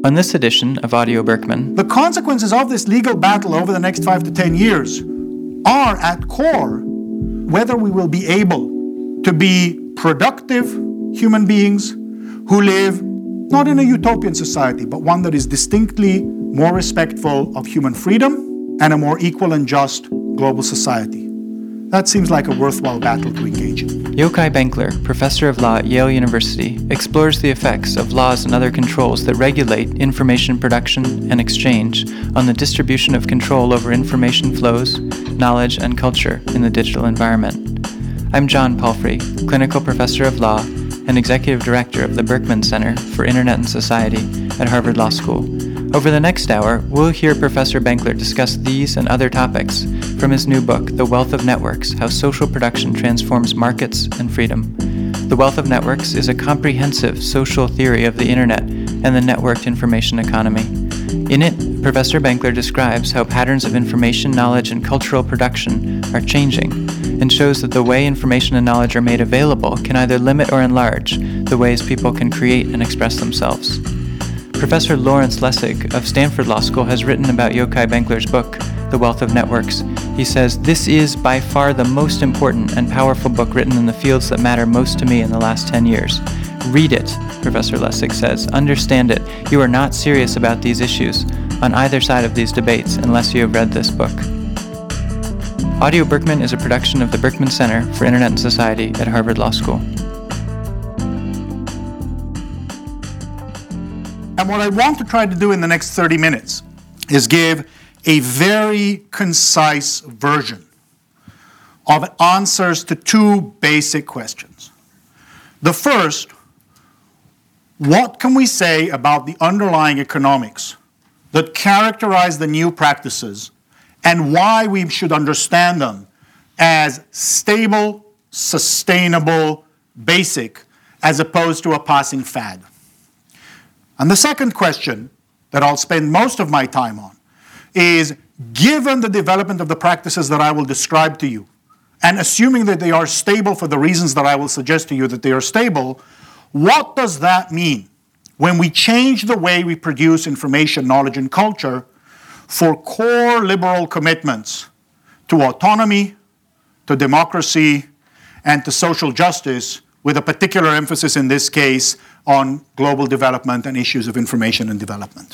On this edition of Audio Berkman, the consequences of this legal battle over the next 5 to 10 years are at core whether we will be able to be productive human beings who live not in a utopian society, but one that is distinctly more respectful of human freedom and a more equal and just global society. That seems like a worthwhile battle to engage in. Yochai Benkler, professor of law at Yale University, explores the effects of laws and other controls that regulate information production and exchange on the distribution of control over information flows, knowledge, and culture in the digital environment. I'm John Palfrey, clinical professor of law and executive director of the Berkman Center for Internet and Society at Harvard Law School. Over the next hour, we'll hear Professor Benkler discuss these and other topics from his new book, The Wealth of Networks: How Social Production Transforms Markets and Freedom. The Wealth of Networks is a comprehensive social theory of the Internet and the networked information economy. In it, Professor Benkler describes how patterns of information, knowledge, and cultural production are changing, and shows that the way information and knowledge are made available can either limit or enlarge the ways people can create and express themselves. Professor Lawrence Lessig of Stanford Law School has written about Yochai Benkler's book, The Wealth of Networks. He says, "This is by far the most important and powerful book written in the fields that matter most to me in the last 10 years. Read it," Professor Lessig says. "Understand it. You are not serious about these issues on either side of these debates unless you have read this book." Audio Berkman is a production of the Berkman Center for Internet and Society at Harvard Law School. And what I want to try to do in the next 30 minutes is give a very concise version of answers to two basic questions. The first, what can we say about the underlying economics that characterize the new practices and why we should understand them as stable, sustainable, basic, as opposed to a passing fad? And the second question that I'll spend most of my time on is, given the development of the practices that I will describe to you, and assuming that they are stable for the reasons that I will suggest to you that they are stable, what does that mean when we change the way we produce information, knowledge, and culture for core liberal commitments to autonomy, to democracy, and to social justice, with a particular emphasis in this case on global development and issues of information and development.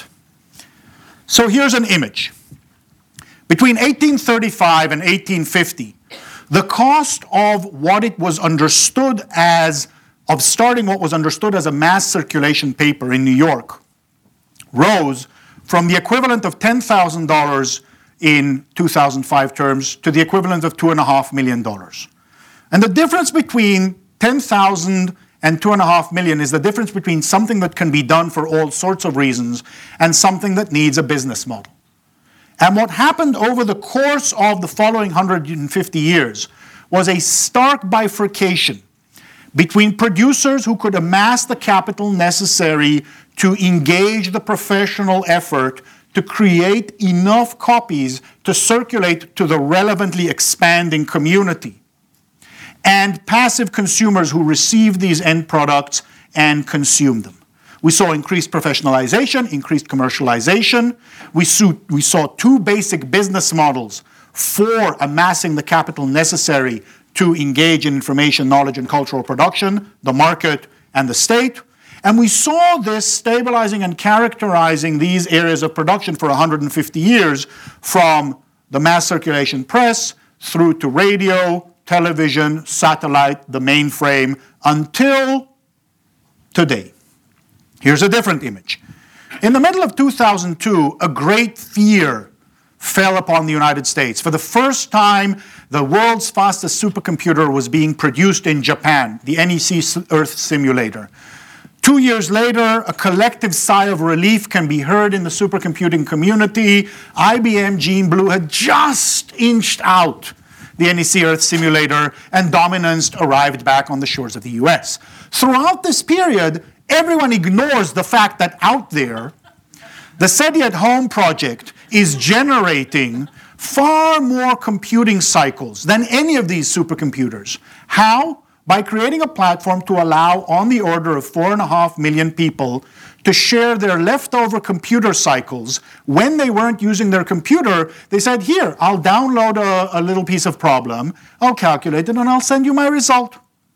So here's an image. Between 1835 and 1850, the cost of what it was understood as, of starting what was understood as a mass circulation paper in New York, rose from the equivalent of $10,000 in 2005 terms to the equivalent of $2.5 million. And the difference between 10,000 and 2.5 million is the difference between something that can be done for all sorts of reasons and something that needs a business model. And what happened over the course of the following 150 years was a stark bifurcation between producers who could amass the capital necessary to engage the professional effort to create enough copies to circulate to the relevantly expanding community, and passive consumers who received these end products and consumed them. We saw increased professionalization, increased commercialization. We saw two basic business models for amassing the capital necessary to engage in information, knowledge, and cultural production, the market and the state. And we saw this stabilizing and characterizing these areas of production for 150 years, from the mass circulation press through to radio, television, satellite, the mainframe, until today. Here's a different image. In the middle of 2002, a great fear fell upon the United States. For the first time, the world's fastest supercomputer was being produced in Japan, the NEC Earth simulator. 2 years later, a collective sigh of relief can be heard in the supercomputing community. IBM Gene Blue had just inched out the NEC Earth simulator, and dominance arrived back on the shores of the US. Throughout this period, everyone ignores the fact that out there, the SETI at Home project is generating far more computing cycles than any of these supercomputers. How? By creating a platform to allow on the order of 4.5 million people to share their leftover computer cycles. When they weren't using their computer, they said, here, I'll download a little piece of problem, I'll calculate it, and I'll send you my result.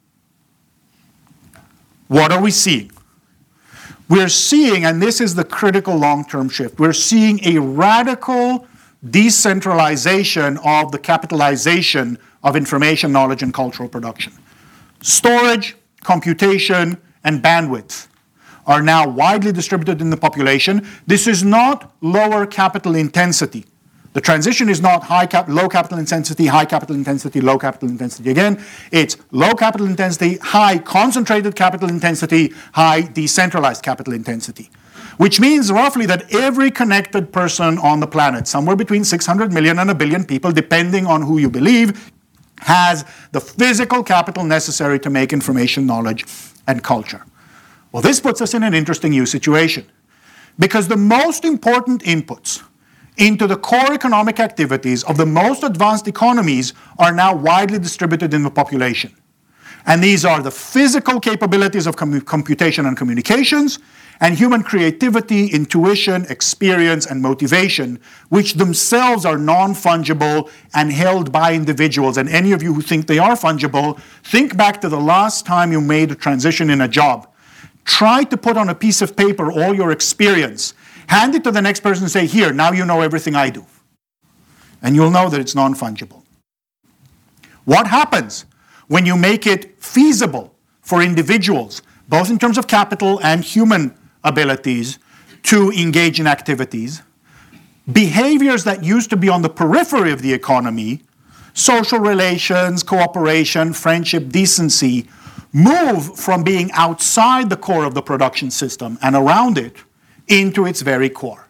What are we seeing? We're seeing, and this is the critical long-term shift, we're seeing a radical decentralization of the capitalization of information, knowledge, and cultural production. Storage, computation, and bandwidth are now widely distributed in the population. This is not lower capital intensity. The transition is not low capital intensity, high capital intensity, low capital intensity. Again, it's low capital intensity, high concentrated capital intensity, high decentralized capital intensity. Which means roughly that every connected person on the planet, somewhere between 600 million and 1 billion people, depending on who you believe, has the physical capital necessary to make information, knowledge, and culture. Well, this puts us in an interesting new situation, because the most important inputs into the core economic activities of the most advanced economies are now widely distributed in the population. And these are the physical capabilities of computation and communications, and human creativity, intuition, experience, and motivation, which themselves are non-fungible and held by individuals. And any of you who think they are fungible, think back to the last time you made a transition in a job. Try to put on a piece of paper all your experience. Hand it to the next person and say, here, now you know everything I do. And you'll know that it's non-fungible. What happens when you make it feasible for individuals, both in terms of capital and human abilities, to engage in activities? Behaviors that used to be on the periphery of the economy, social relations, cooperation, friendship, decency, move from being outside the core of the production system and around it into its very core.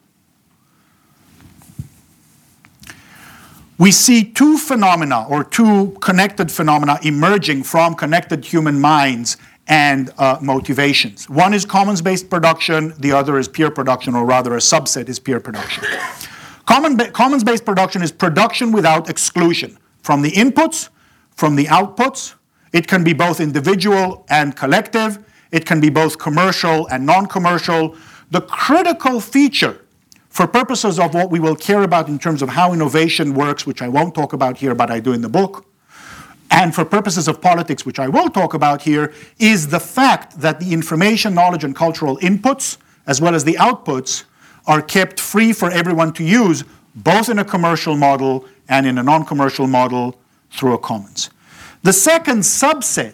We see two phenomena, or two connected phenomena, emerging from connected human minds and motivations. One is commons-based production, the other is peer production, or rather a subset is peer production. Commons-based production is production without exclusion, from the inputs, from the outputs. It can be both individual and collective. It can be both commercial and non-commercial. The critical feature, for purposes of what we will care about in terms of how innovation works, which I won't talk about here, but I do in the book, and for purposes of politics, which I will talk about here, is the fact that the information, knowledge, and cultural inputs, as well as the outputs, are kept free for everyone to use, both in a commercial model and in a non-commercial model through a commons. The second subset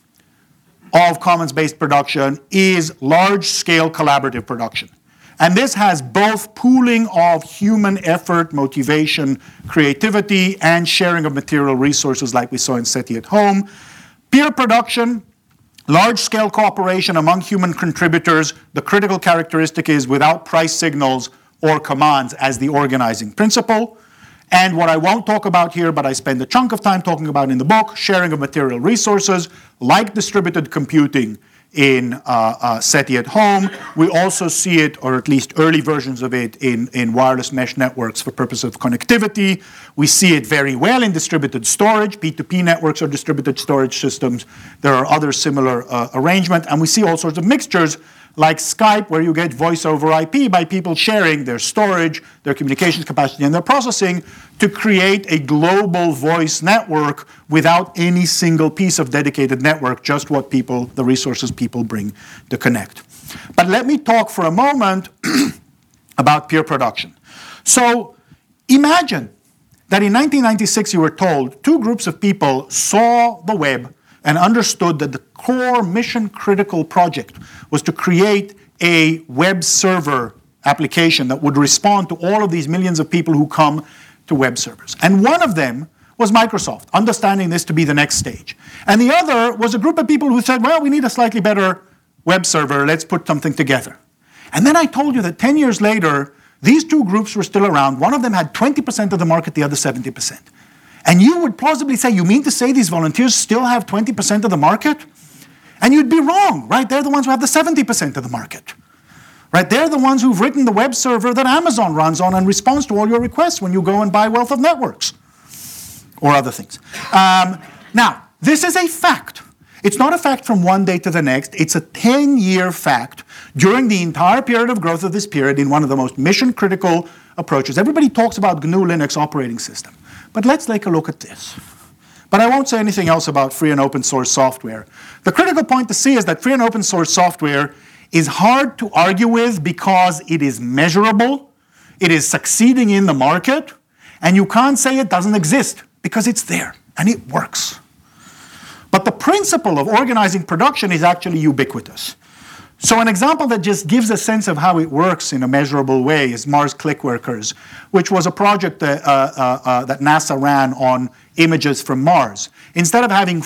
of commons-based production is large-scale collaborative production. And this has both pooling of human effort, motivation, creativity, and sharing of material resources like we saw in SETI at Home. Peer production, large-scale cooperation among human contributors. The critical characteristic is without price signals or commands as the organizing principle. And what I won't talk about here, but I spend a chunk of time talking about in the book, sharing of material resources, like distributed computing in SETI at Home. We also see it, or at least early versions of it, in wireless mesh networks for purposes of connectivity. We see it very well in distributed storage. P2P networks are distributed storage systems. There are other similar arrangements. And we see all sorts of mixtures, like Skype, where you get voice over IP by people sharing their storage, their communications capacity, and their processing to create a global voice network without any single piece of dedicated network, just what people, the resources people bring to connect. But let me talk for a moment about peer production. So imagine that in 1996 you were told two groups of people saw the web and understood that the core mission-critical project was to create a web server application that would respond to all of these millions of people who come to web servers. And one of them was Microsoft, understanding this to be the next stage. And the other was a group of people who said, well, we need a slightly better web server, let's put something together. And then I told you that 10 years later, these two groups were still around. One of them had 20% of the market, the other 70%. And you would plausibly say, you mean to say these volunteers still have 20% of the market? And you'd be wrong, right? They're the ones who have the 70% of the market. Right? They're the ones who've written the web server that Amazon runs on and responds to all your requests when you go and buy Wealth of Networks or other things. Now, this is a fact. It's not a fact from one day to the next. It's a 10-year fact during the entire period of growth of this period in one of the most mission-critical approaches. Everybody talks about GNU Linux operating system. But let's take a look at this. But I won't say anything else about free and open source software. The critical point to see is that free and open source software is hard to argue with because it is measurable, it is succeeding in the market, and you can't say it doesn't exist because it's there and it works. But the principle of organizing production is actually ubiquitous. So an example that just gives a sense of how it works in a measurable way is Mars Clickworkers, which was a project that NASA ran on images from Mars. Instead of having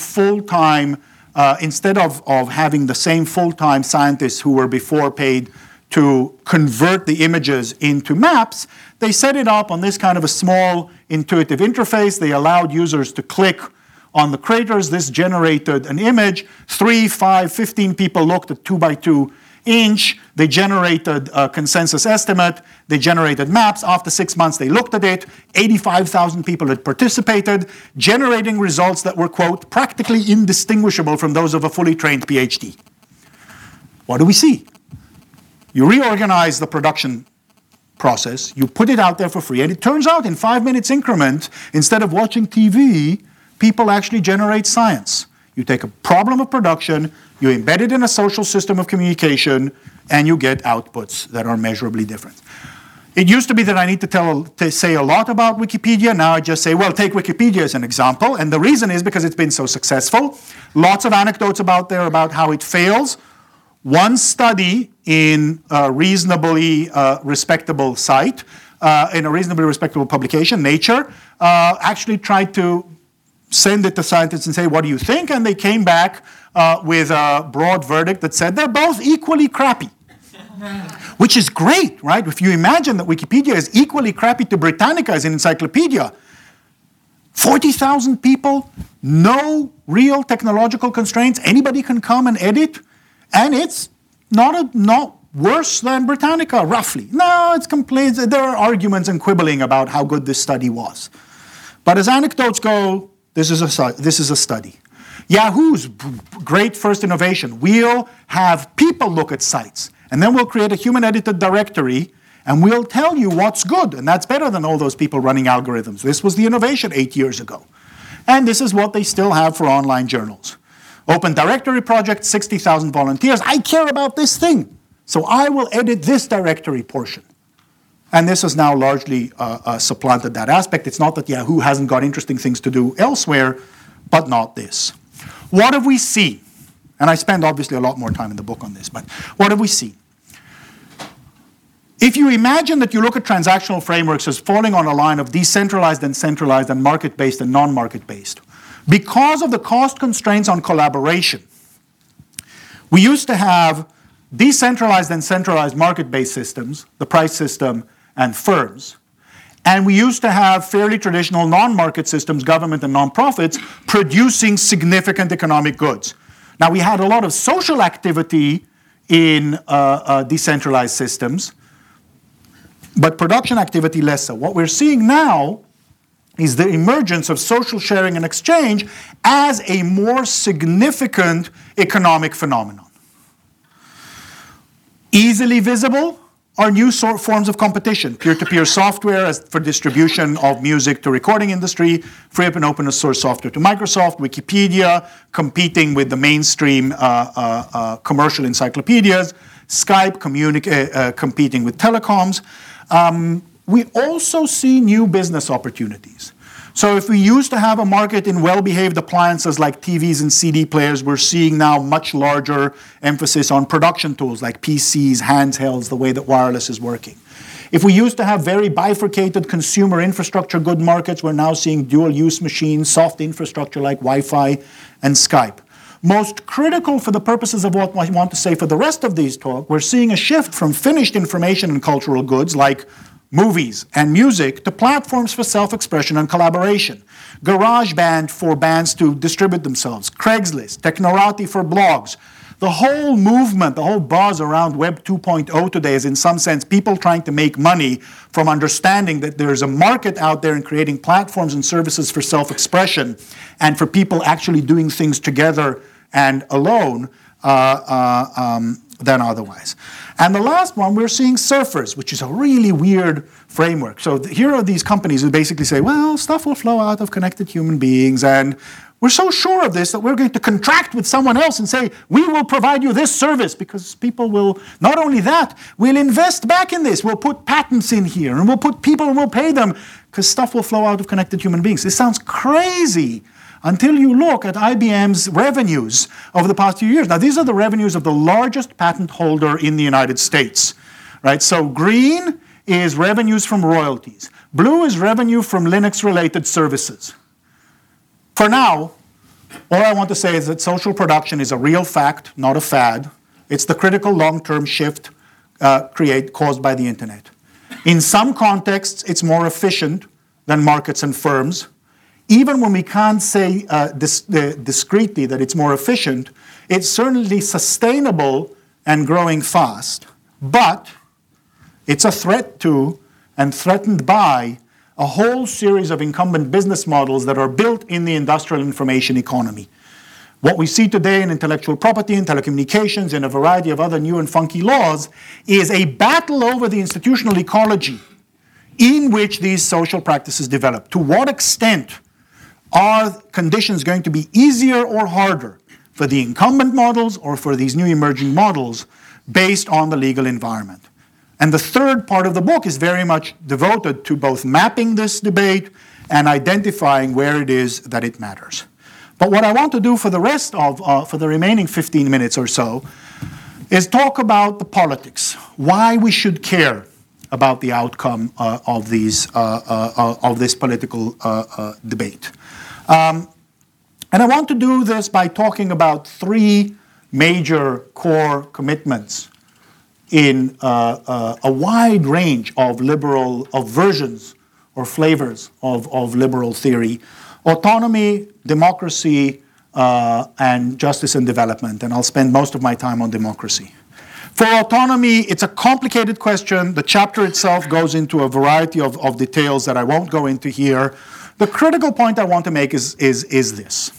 having the same full-time scientists who were before paid to convert the images into maps, they set it up on this kind of a small intuitive interface. They allowed users to click on the craters. This generated an image. 3, 5, 15 people looked at 2 by 2 inch. They generated a consensus estimate. They generated maps. After 6 months, they looked at it. 85,000 people had participated, generating results that were, quote, practically indistinguishable from those of a fully trained PhD. What do we see? You reorganize the production process. You put it out there for free. And it turns out in 5 minutes increment, instead of watching TV, people actually generate science. You take a problem of production, you embed it in a social system of communication, and you get outputs that are measurably different. It used to be that I need to say a lot about Wikipedia. Now I just say, well, take Wikipedia as an example. And the reason is because it's been so successful. Lots of anecdotes about there about how it fails. One study in a reasonably respectable site, in a reasonably respectable publication, Nature, actually tried to send it to scientists and say, what do you think? And they came back with a broad verdict that said they're both equally crappy. Which is great, right? If you imagine that Wikipedia is equally crappy to Britannica as an encyclopedia, 40,000 people, no real technological constraints, anybody can come and edit, and it's not worse than Britannica, roughly. No, it's complete. There are arguments and quibbling about how good this study was. But as anecdotes go, this is a study. Yahoo's great first innovation. We'll have people look at sites, and then we'll create a human-edited directory, and we'll tell you what's good, and that's better than all those people running algorithms. This was the innovation 8 years ago. And this is what they still have for online journals. Open Directory Project, 60,000 volunteers. I care about this thing, so I will edit this directory portion. And this has now largely supplanted that aspect. It's not that Yahoo hasn't got interesting things to do elsewhere, but not this. What have we seen? And I spend obviously a lot more time in the book on this, but what have we seen? If you imagine that you look at transactional frameworks as falling on a line of decentralized and centralized and market-based and non-market-based, because of the cost constraints on collaboration, we used to have decentralized and centralized market-based systems, the price system and firms, and we used to have fairly traditional non-market systems, government and nonprofits, producing significant economic goods. Now, we had a lot of social activity in decentralized systems, but production activity less so. What we're seeing now is the emergence of social sharing and exchange as a more significant economic phenomenon. Easily visible are new forms of competition. Peer-to-peer software for distribution of music to recording industry, free and open source software to Microsoft, Wikipedia, competing with the mainstream commercial encyclopedias, Skype competing with telecoms. We also see new business opportunities. So if we used to have a market in well-behaved appliances like TVs and CD players, we're seeing now much larger emphasis on production tools like PCs, handhelds, the way that wireless is working. If we used to have very bifurcated consumer infrastructure good markets, we're now seeing dual-use machines, soft infrastructure like Wi-Fi and Skype. Most critical for the purposes of what I want to say for the rest of these talk, we're seeing a shift from finished information and cultural goods like movies and music to platforms for self-expression and collaboration. GarageBand for bands to distribute themselves, Craigslist, Technorati for blogs. The whole movement, the whole buzz around Web 2.0 today is in some sense people trying to make money from understanding that there's a market out there in creating platforms and services for self-expression and for people actually doing things together and alone than otherwise. And the last one, we're seeing surfers, which is a really weird framework. So here are these companies who basically say, well, stuff will flow out of connected human beings, and we're so sure of this that we're going to contract with someone else and say, we will provide you this service, because people will, not only that, we'll invest back in this. We'll put patents in here, and we'll put people and we'll pay them, because stuff will flow out of connected human beings. This sounds crazy until you look at IBM's revenues over the past few years. Now, these are the revenues of the largest patent holder in the United States, right? So green is revenues from royalties. Blue is revenue from Linux-related services. For now, all I want to say is that social production is a real fact, not a fad. It's the critical long-term shift caused by the internet. In some contexts, it's more efficient than markets and firms. Even when we can't say discreetly that it's more efficient, it's certainly sustainable and growing fast. But it's a threat to and threatened by a whole series of incumbent business models that are built in the industrial information economy. What we see today in intellectual property and telecommunications and a variety of other new and funky laws is a battle over the institutional ecology in which these social practices develop. To what extent are conditions going to be easier or harder for the incumbent models or for these new emerging models based on the legal environment? And the third part of the book is very much devoted to both mapping this debate and identifying where it is that it matters. But what I want to do for the rest of, for the remaining 15 minutes or so, is talk about the politics, why we should care about the outcome of this political debate. And I want to do this by talking about three major core commitments in a wide range of versions or flavors of liberal theory: autonomy, democracy, and justice and development. And I'll spend most of my time on democracy. For autonomy, it's a complicated question. The chapter itself goes into a variety of details that I won't go into here. The critical point I want to make is this.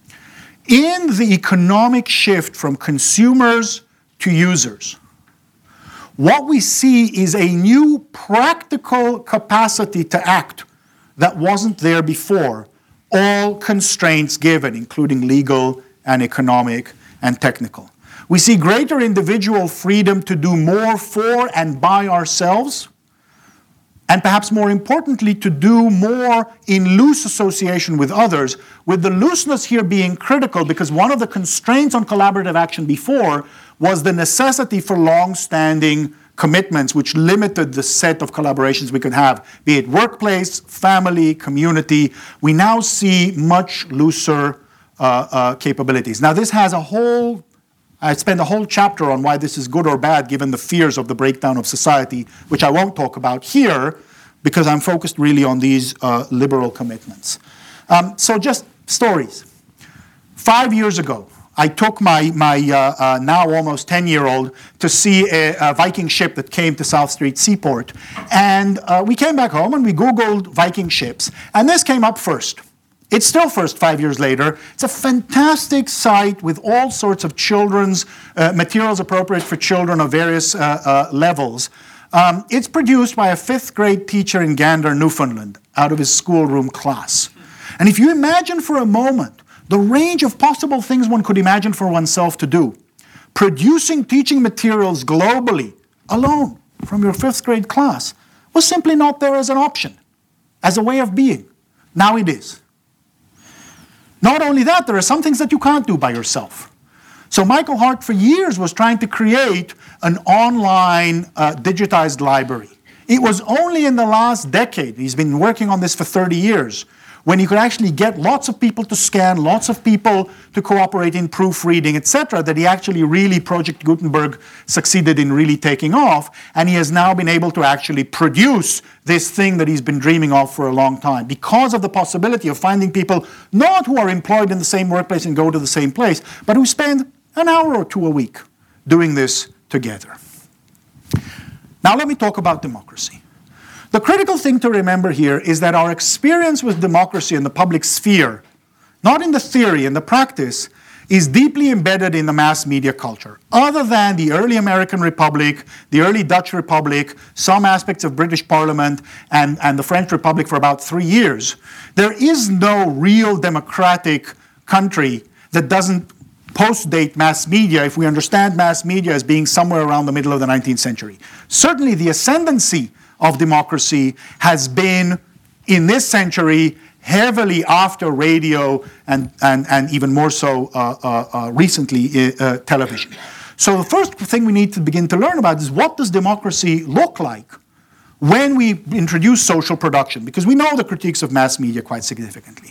In the economic shift from consumers to users, what we see is a new practical capacity to act that wasn't there before, all constraints given, including legal and economic and technical. We see greater individual freedom to do more for and by ourselves, and perhaps more importantly, to do more in loose association with others, with the looseness here being critical because one of the constraints on collaborative action before was the necessity for long-standing commitments which limited the set of collaborations we could have, be it workplace, family, community. We now see much looser capabilities. Now this has I spend a whole chapter on why this is good or bad given the fears of the breakdown of society, which I won't talk about here because I'm focused really on these liberal commitments. So just stories. 5 years ago, I took my now almost 10-year-old to see a Viking ship that came to South Street Seaport. And we came back home and we Googled Viking ships. And this came up first. It's still first 5 years later. It's a fantastic site with all sorts of children's materials appropriate for children of various levels. It's produced by a 5th grade teacher in Gander, Newfoundland, out of his schoolroom class. And if you imagine for a moment the range of possible things one could imagine for oneself to do, producing teaching materials globally, alone, from your 5th grade class, was simply not there as an option, as a way of being. Now it is. Not only that, there are some things that you can't do by yourself. So Michael Hart for years was trying to create an online digitized library. It was only in the last decade, he's been working on this for 30 years, when you could actually get lots of people to scan, lots of people to cooperate in proofreading, etc., that he actually really, Project Gutenberg, succeeded in really taking off, and he has now been able to actually produce this thing that he's been dreaming of for a long time, because of the possibility of finding people not who are employed in the same workplace and go to the same place, but who spend an hour or two a week doing this together. Now let me talk about democracy. The critical thing to remember here is that our experience with democracy in the public sphere, not in the theory, in the practice, is deeply embedded in the mass media culture. Other than the early American Republic, the early Dutch Republic, some aspects of British Parliament, and the French Republic for about 3 years, there is no real democratic country that doesn't post-date mass media if we understand mass media as being somewhere around the middle of the 19th century. Certainly the ascendancy of democracy has been, in this century, heavily after radio and even more so recently television. So the first thing we need to begin to learn about is what does democracy look like when we introduce social production, because we know the critiques of mass media quite significantly.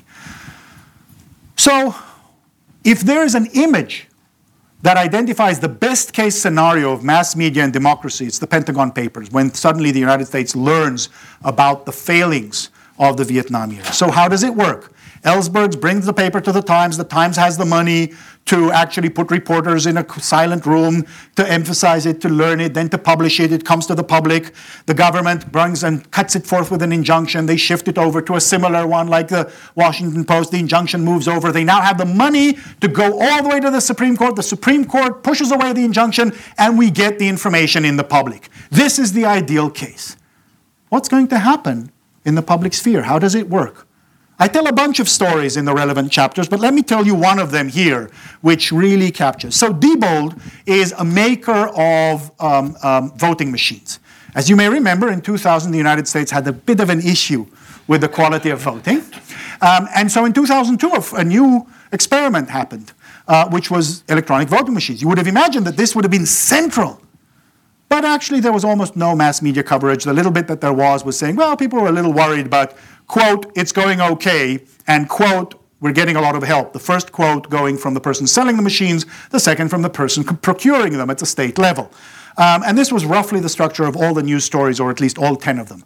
So if there is an image that identifies the best case scenario of mass media and democracy, it's the Pentagon Papers, when suddenly the United States learns about the failings of the Vietnam era. So how does it work? Ellsberg brings the paper to the Times has the money to actually put reporters in a silent room to emphasize it, to learn it, then to publish it. It comes to the public. The government brings and cuts it forth with an injunction. They shift it over to a similar one like the Washington Post. The injunction moves over. They now have the money to go all the way to the Supreme Court. The Supreme Court pushes away the injunction, and we get the information in the public. This is the ideal case. What's going to happen in the public sphere? How does it work? I tell a bunch of stories in the relevant chapters, but let me tell you one of them here, which really captures. So Diebold is a maker of voting machines. As you may remember, in 2000, the United States had a bit of an issue with the quality of voting. And so in 2002, a new experiment happened, which was electronic voting machines. You would have imagined that this would have been central. But actually, there was almost no mass media coverage. The little bit that there was saying, well, people were a little worried, but, quote, it's going okay, and, quote, we're getting a lot of help. The first quote going from the person selling the machines, the second from the person procuring them at the state level. And this was roughly the structure of all the news stories, or at least all 10 of them.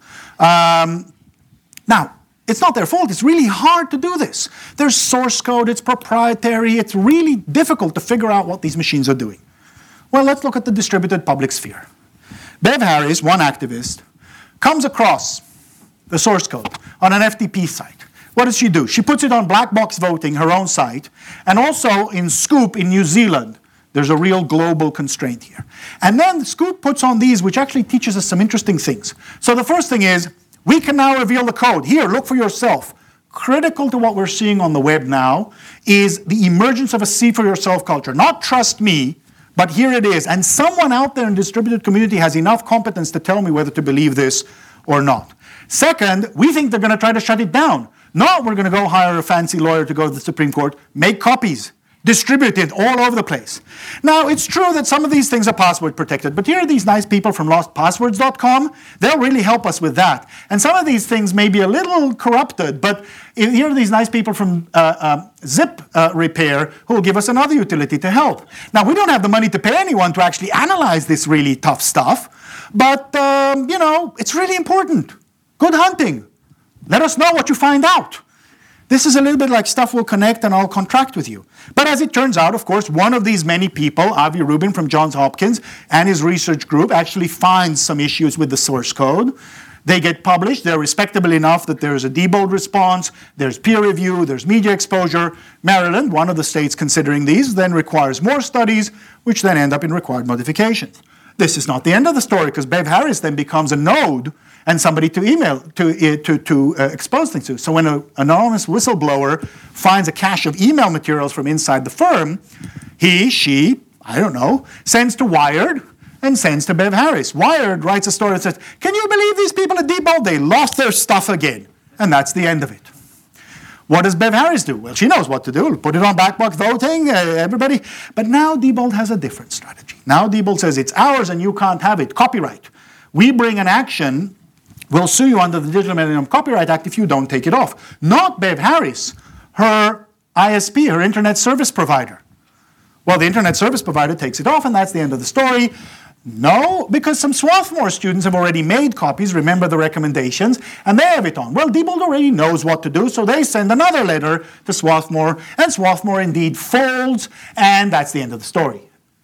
Now, it's not their fault. It's really hard to do this. There's source code. It's proprietary. It's really difficult to figure out what these machines are doing. Well, let's look at the distributed public sphere. Bev Harris, one activist, comes across the source code on an FTP site. What does she do? She puts it on Black Box Voting, her own site, and also in Scoop in New Zealand. There's a real global constraint here. And then Scoop puts on these, which actually teaches us some interesting things. So the first thing is, we can now reveal the code. Here, look for yourself. Critical to what we're seeing on the web now is the emergence of a see-for-yourself culture. Not trust me, but here it is. And someone out there in the distributed community has enough competence to tell me whether to believe this or not. Second, we think they're going to try to shut it down. No, we're going to go hire a fancy lawyer to go to the Supreme Court, make copies, distribute it all over the place. Now, it's true that some of these things are password protected, but here are these nice people from lostpasswords.com. They'll really help us with that. And some of these things may be a little corrupted, but here are these nice people from Zip Repair who will give us another utility to help. Now, we don't have the money to pay anyone to actually analyze this really tough stuff, but, it's really important. Good hunting. Let us know what you find out. This is a little bit like stuff will connect and I'll contract with you. But as it turns out, of course, one of these many people, Avi Rubin from Johns Hopkins and his research group, actually finds some issues with the source code. They get published. They're respectable enough that there's a Diebold response, there's peer review, there's media exposure. Maryland, one of the states considering these, then requires more studies, which then end up in required modifications. This is not the end of the story, because Bev Harris then becomes a node and somebody to email, to expose things to. So when an anonymous whistleblower finds a cache of email materials from inside the firm, he, she, I don't know, sends to Wired and sends to Bev Harris. Wired writes a story that says, can you believe these people at Diebold? They lost their stuff again. And that's the end of it. What does Bev Harris do? Well, she knows what to do. Put it on Black Box Voting, everybody. But now Diebold has a different strategy. Now Diebold says, it's ours and you can't have it. Copyright. We bring an action. We'll sue you under the Digital Millennium Copyright Act if you don't take it off. Not Bev Harris, her ISP, her internet service provider. Well, the internet service provider takes it off, and that's the end of the story. No, because some Swarthmore students have already made copies, remember the recommendations, and they have it on. Well, Diebold already knows what to do, so they send another letter to Swarthmore, and Swarthmore indeed folds, and that's the end of the story.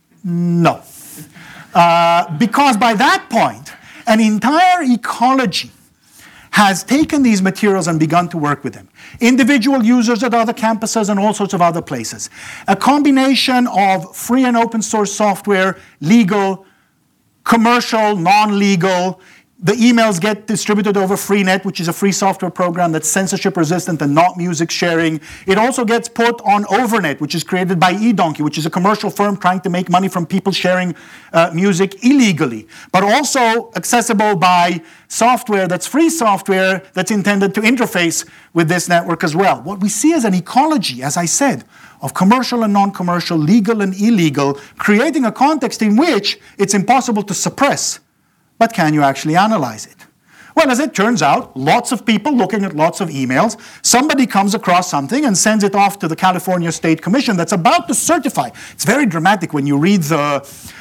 No. Because by that point, an entire ecology has taken these materials and begun to work with them. Individual users at other campuses and all sorts of other places. A combination of free and open source software, legal, commercial, non-legal. The emails get distributed over Freenet, which is a free software program that's censorship resistant and not music sharing. It also gets put on Overnet, which is created by eDonkey, which is a commercial firm trying to make money from people sharing music illegally, but also accessible by software that's free software that's intended to interface with this network as well. What we see is an ecology, as I said, of commercial and non-commercial, legal and illegal, creating a context in which it's impossible to suppress. But can you actually analyze it? Well, as it turns out, lots of people looking at lots of emails, somebody comes across something and sends it off to the California State Commission that's about to certify. It's very dramatic when you read the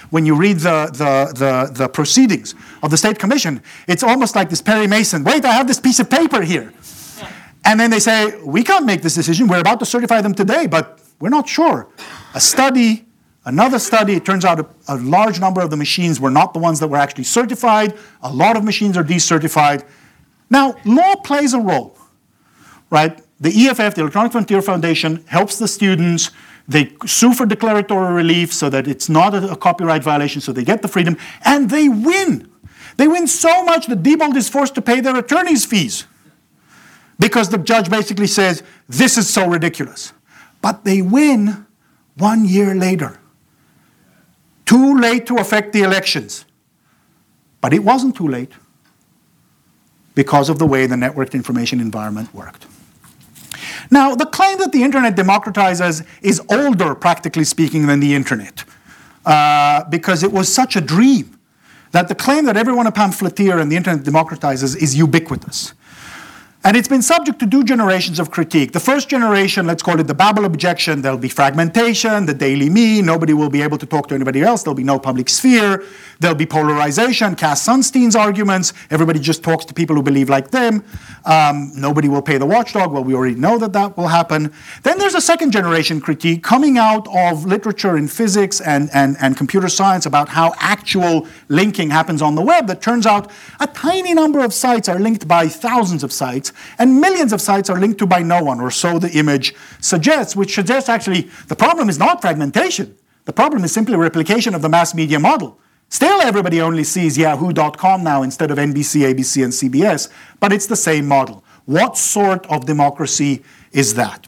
proceedings of the State Commission. It's almost like this Perry Mason, wait, I have this piece of paper here. And then they say, we can't make this decision, we're about to certify them today, but we're not sure. Another study, it turns out a large number of the machines were not the ones that were actually certified. A lot of machines are decertified. Now, law plays a role, right? The EFF, the Electronic Frontier Foundation, helps the students. They sue for declaratory relief so that it's not a copyright violation, so they get the freedom, and they win. They win so much that Diebold is forced to pay their attorney's fees because the judge basically says, this is so ridiculous. But they win 1 year later. Too late to affect the elections. But it wasn't too late because of the way the networked information environment worked. Now, the claim that the internet democratizes is older, practically speaking, than the internet because it was such a dream that the claim that everyone a pamphleteer and the internet democratizes is ubiquitous. And it's been subject to 2 generations of critique. The first generation, let's call it the Babel objection, there'll be fragmentation, the daily me, nobody will be able to talk to anybody else, there'll be no public sphere, there'll be polarization, Cass Sunstein's arguments, everybody just talks to people who believe like them, nobody will pay the watchdog, well, we already know that that will happen. Then there's a second generation critique coming out of literature in physics and computer science about how actual linking happens on the web that turns out a tiny number of sites are linked by thousands of sites, and millions of sites are linked to by no one, or so the image suggests, which suggests actually the problem is not fragmentation. The problem is simply replication of the mass media model. Still, everybody only sees yahoo.com now instead of NBC, ABC, and CBS, but it's the same model. What sort of democracy is that?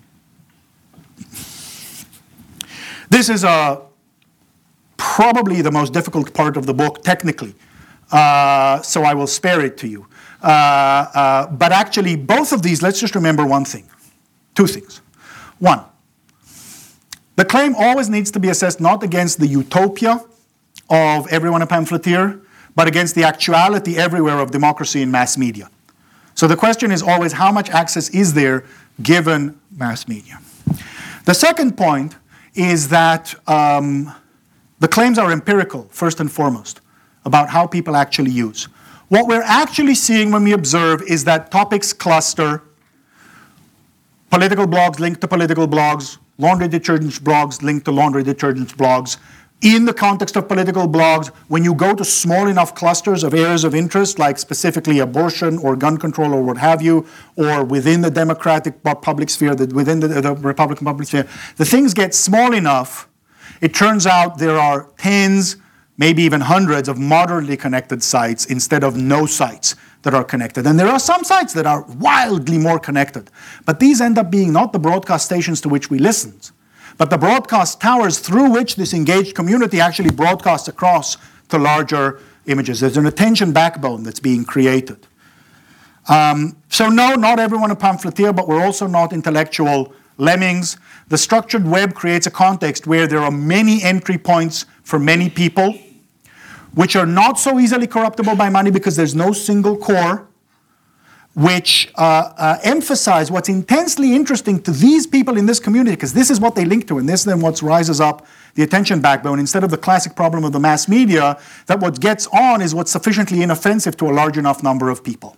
This is probably the most difficult part of the book technically, so I will spare it to you. But actually, both of these, let's just remember one thing. 2 things. One, the claim always needs to be assessed not against the utopia of everyone a pamphleteer, but against the actuality everywhere of democracy in mass media. So the question is always how much access is there given mass media? The second point is that the claims are empirical, first and foremost, about how people actually use. What we're actually seeing when we observe is that topics cluster, political blogs linked to political blogs, laundry detergents blogs linked to laundry detergents blogs. In the context of political blogs, when you go to small enough clusters of areas of interest, like specifically abortion or gun control or what have you, or within the Democratic public sphere, within the Republican public sphere, the things get small enough, it turns out there are tens, maybe even hundreds of moderately connected sites instead of no sites that are connected. And there are some sites that are wildly more connected. But these end up being not the broadcast stations to which we listen, but the broadcast towers through which this engaged community actually broadcasts across to larger images. There's an attention backbone that's being created. So no, not everyone a pamphleteer, but we're also not intellectual lemmings. The structured web creates a context where there are many entry points for many people, which are not so easily corruptible by money because there's no single core, which emphasize what's intensely interesting to these people in this community, because this is what they link to, and this then what rises up the attention backbone, instead of the classic problem of the mass media, that what gets on is what's sufficiently inoffensive to a large enough number of people.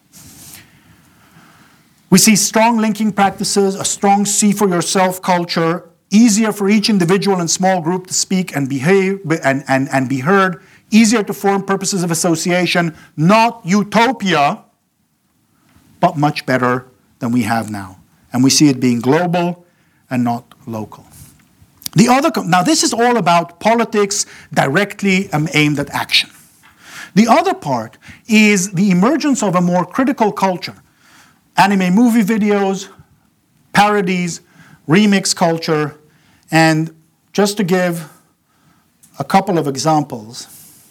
We see strong linking practices, a strong see-for-yourself culture, easier for each individual and small group to speak and behave and be heard, easier to form purposes of association, not utopia, but much better than we have now. And we see it being global and not local. Now this is all about politics directly aimed at action. The other part is the emergence of a more critical culture. Anime movie videos, parodies, remix culture, and just to give a couple of examples.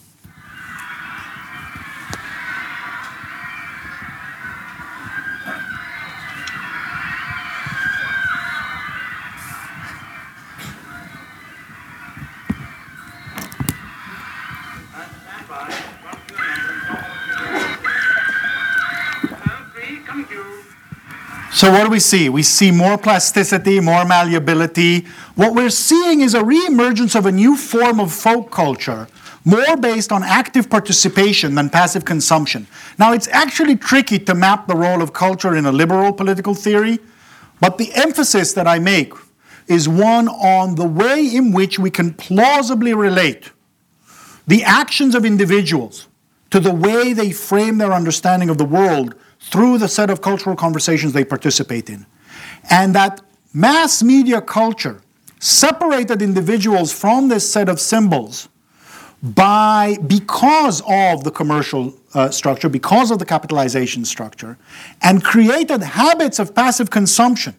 So what do we see? We see more plasticity, more malleability. What we're seeing is a re-emergence of a new form of folk culture, more based on active participation than passive consumption. Now, it's actually tricky to map the role of culture in a liberal political theory, but the emphasis that I make is one on the way in which we can plausibly relate the actions of individuals to the way they frame their understanding of the world through the set of cultural conversations they participate in. And that mass media culture separated individuals from this set of symbols because of the commercial structure, because of the capitalization structure, and created habits of passive consumption,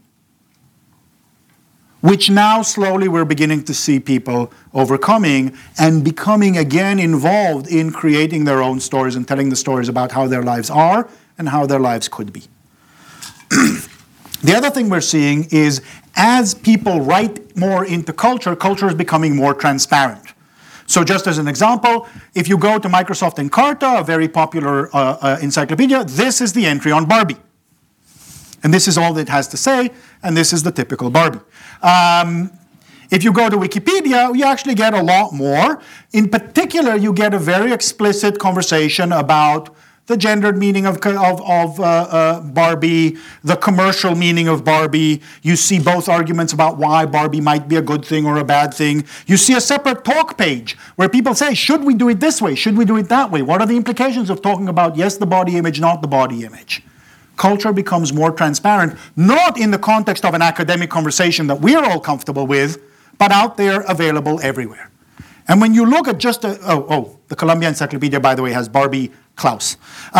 which now slowly we're beginning to see people overcoming and becoming again involved in creating their own stories and telling the stories about how their lives are and how their lives could be. The other thing we're seeing is as people write more into culture, culture is becoming more transparent. So just as an example, if you go to Microsoft Encarta, a very popular encyclopedia, this is the entry on Barbie. And this is all it has to say, and this is the typical Barbie. If you go to Wikipedia, you actually get a lot more. In particular, you get a very explicit conversation about the gendered meaning of Barbie, the commercial meaning of Barbie. You see both arguments about why Barbie might be a good thing or a bad thing. You see a separate talk page where people say, should we do it this way? Should we do it that way? What are the implications of talking about, yes, the body image, not the body image? Culture becomes more transparent, not in the context of an academic conversation that we're all comfortable with, but out there available everywhere. And when you look at just the Columbia Encyclopedia, by the way, has Barbie Klaus.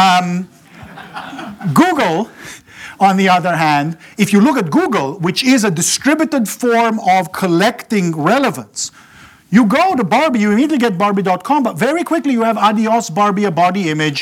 Google, on the other hand, if you look at Google, which is a distributed form of collecting relevance, you go to Barbie, you immediately get Barbie.com, but very quickly you have Adios Barbie, a body image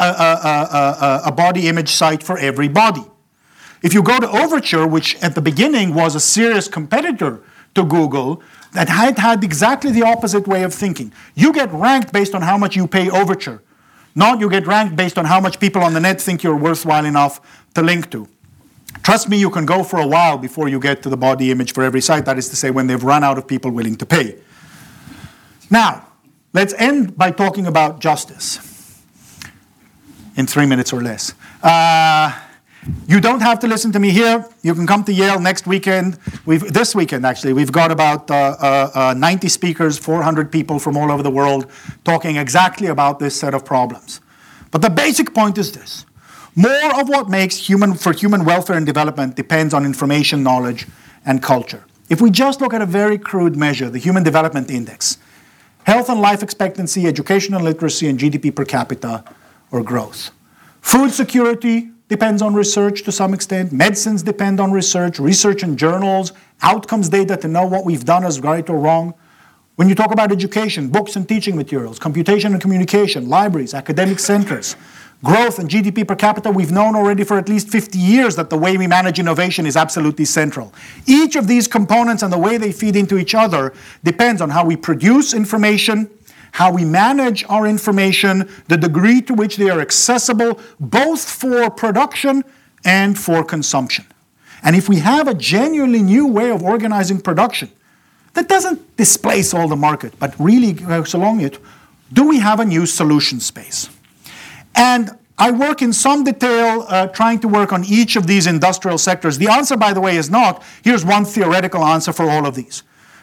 site for every body. If you go to Overture, which at the beginning was a serious competitor to Google, that had exactly the opposite way of thinking. You get ranked based on how much you pay Overture, not you get ranked based on how much people on the net think you're worthwhile enough to link to. Trust me, you can go for a while before you get to the body image for every site, that is to say when they've run out of people willing to pay. Now, let's end by talking about justice in 3 minutes or less. You don't have to listen to me here. You can come to Yale next weekend. This weekend, actually, we've got about 90 speakers, 400 people from all over the world talking exactly about this set of problems. But the basic point is this. More of what makes human welfare and development depends on information, knowledge, and culture. If we just look at a very crude measure, the Human Development Index, health and life expectancy, education and literacy, and GDP per capita or growth. Food security depends on research to some extent. Medicines depend on research and journals, outcomes data to know what we've done is right or wrong. When you talk about education, books and teaching materials, computation and communication, libraries, academic centers, growth and GDP per capita, we've known already for at least 50 years that the way we manage innovation is absolutely central. Each of these components and the way they feed into each other depends on how we produce information, how we manage our information, the degree to which they are accessible, both for production and for consumption. And if we have a genuinely new way of organizing production that doesn't displace all the market, but really goes along it, do we have a new solution space? And I work in some detail trying to work on each of these industrial sectors. The answer, by the way, is not, here's one theoretical answer for all of these.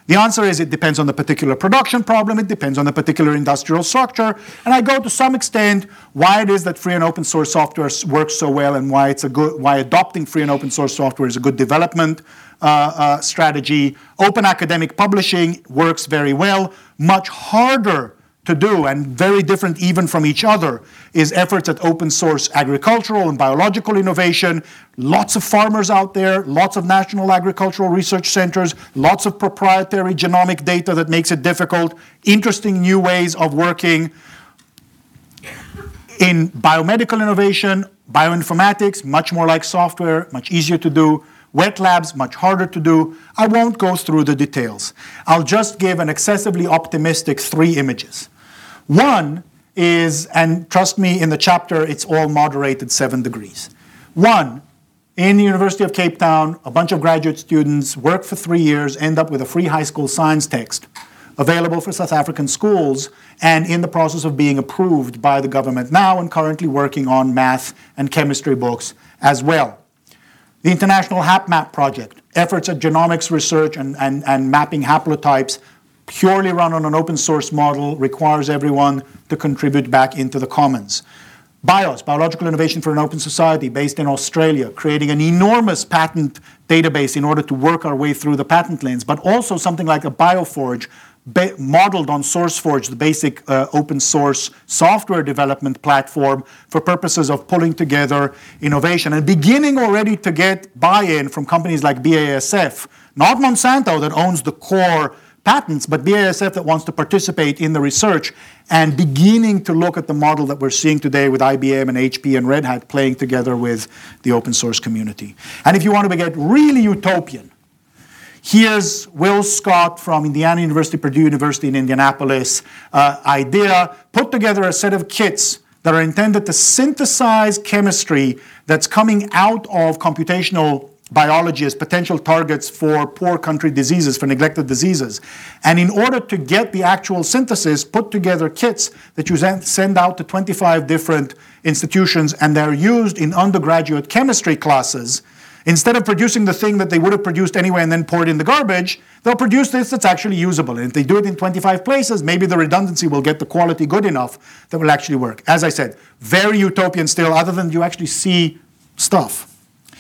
The answer is it depends on the particular production problem, it depends on the particular industrial structure, and I go to some extent why it is that free and open source software works so well and why adopting free and open source software is a good development strategy. Open academic publishing works very well. Much harder to do and very different even from each other is efforts at open source agricultural and biological innovation. Lots of farmers out there, lots of national agricultural research centers, lots of proprietary genomic data that makes it difficult, interesting new ways of working. In biomedical innovation, bioinformatics, much more like software, much easier to do. Wet labs, much harder to do. I won't go through the details. I'll just give an excessively optimistic 3 images. One is, and trust me, in the chapter, it's all moderated 7 degrees. One, in the University of Cape Town, a bunch of graduate students work for 3 years, end up with a free high school science text available for South African schools and in the process of being approved by the government now and currently working on math and chemistry books as well. The International HapMap project, efforts at genomics research and mapping haplotypes, purely run on an open source model, requires everyone to contribute back into the commons. BIOS, Biological Innovation for an Open Society, based in Australia, creating an enormous patent database in order to work our way through the patent lanes, but also something like a BioForge, modeled on SourceForge, the basic open source software development platform for purposes of pulling together innovation and beginning already to get buy-in from companies like BASF, not Monsanto that owns the core patents, but BASF that wants to participate in the research and beginning to look at the model that we're seeing today with IBM and HP and Red Hat playing together with the open source community. And if you want to get really utopian, here's Will Scott from Indiana University, Purdue University in Indianapolis, idea, put together a set of kits that are intended to synthesize chemistry that's coming out of computational biology as potential targets for poor country diseases, for neglected diseases. And in order to get the actual synthesis, put together kits that you then send out to 25 different institutions, and they're used in undergraduate chemistry classes. Instead of producing the thing that they would have produced anyway and then poured in the garbage, they'll produce this that's actually usable. And if they do it in 25 places, maybe the redundancy will get the quality good enough that will actually work. As I said, very utopian still, other than you actually see stuff.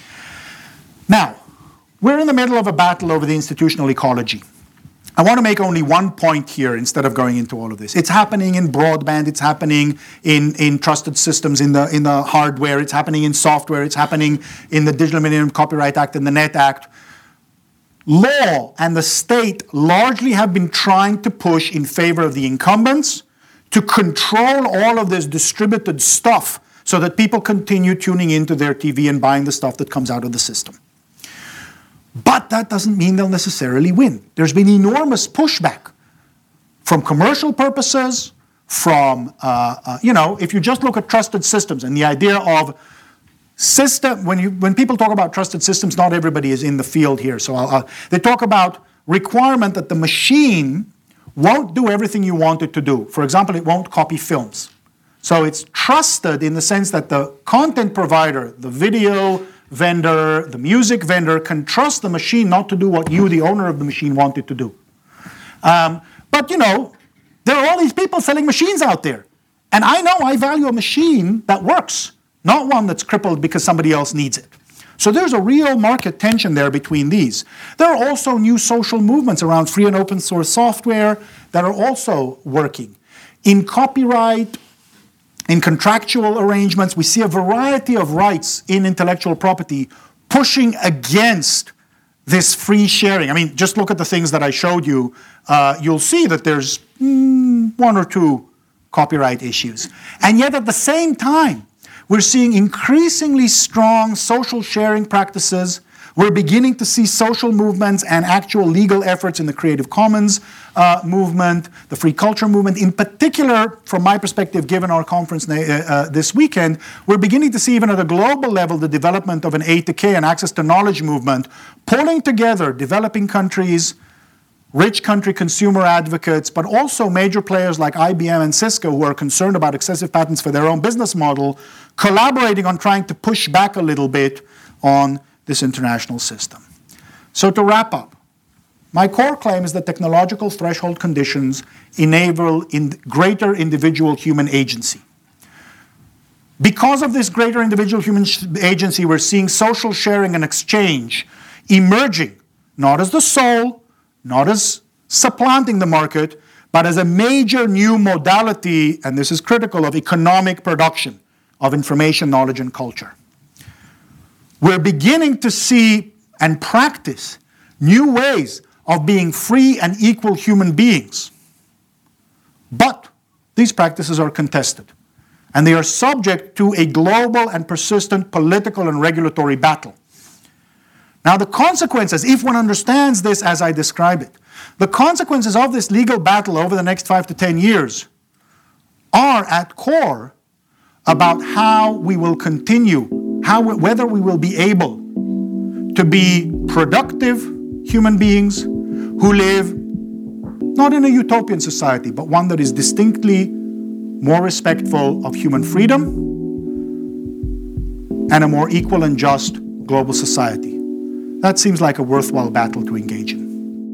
Now, we're in the middle of a battle over the institutional ecology. I want to make only one point here instead of going into all of this. It's happening in broadband, it's happening in trusted systems, in the hardware, it's happening in software, it's happening in the Digital Millennium Copyright Act and the Net Act. Law and the state largely have been trying to push in favor of the incumbents to control all of this distributed stuff so that people continue tuning into their TV and buying the stuff that comes out of the system. But that doesn't mean they'll necessarily win. There's been enormous pushback from commercial purposes, from, if you just look at trusted systems and the idea of system, when people talk about trusted systems, not everybody is in the field here. So they talk about requirement that the machine won't do everything you want it to do. For example, it won't copy films. So it's trusted in the sense that the content provider, the video vendor, the music vendor, can trust the machine not to do what you, the owner of the machine, want it to do. But there are all these people selling machines out there. And I know I value a machine that works, not one that's crippled because somebody else needs it. So there's a real market tension there between these. There are also new social movements around free and open source software that are also working. In copyright, in contractual arrangements, we see a variety of rights in intellectual property pushing against this free sharing. I mean, just look at the things that I showed you. You'll see that there's 1 or 2 copyright issues. And yet at the same time, we're seeing increasingly strong social sharing practices. We're beginning to see social movements and actual legal efforts in the Creative Commons movement, the free culture movement. In particular, from my perspective, given our conference this weekend, we're beginning to see even at a global level the development of an A2K, an access to knowledge movement, pulling together developing countries, rich country consumer advocates, but also major players like IBM and Cisco who are concerned about excessive patents for their own business model, collaborating on trying to push back a little bit on this international system. So to wrap up, My core claim is that technological threshold conditions enable greater individual human agency. Because of this greater individual human agency, we're seeing social sharing and exchange emerging, not as the soul, not as supplanting the market, but as a major new modality, and this is critical, of economic production of information, knowledge, and culture. We're beginning to see and practice new ways of being free and equal human beings. But these practices are contested, and they are subject to a global and persistent political and regulatory battle. Now, the consequences, if one understands this as I describe it, the consequences of this legal battle over the next 5 to 10 years are at core about how we will continue, whether we will be able to be productive human beings who live not in a utopian society, but one that is distinctly more respectful of human freedom and a more equal and just global society. That seems like a worthwhile battle to engage in.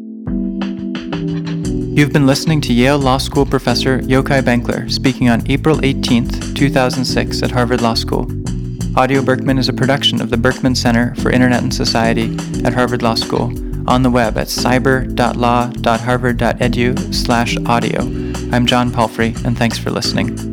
You've been listening to Yale Law School professor Yochai Benkler speaking on April 18th, 2006 at Harvard Law School. Audio Berkman is a production of the Berkman Center for Internet and Society at Harvard Law School, on the web at cyber.law.harvard.edu/audio. I'm John Palfrey, and thanks for listening.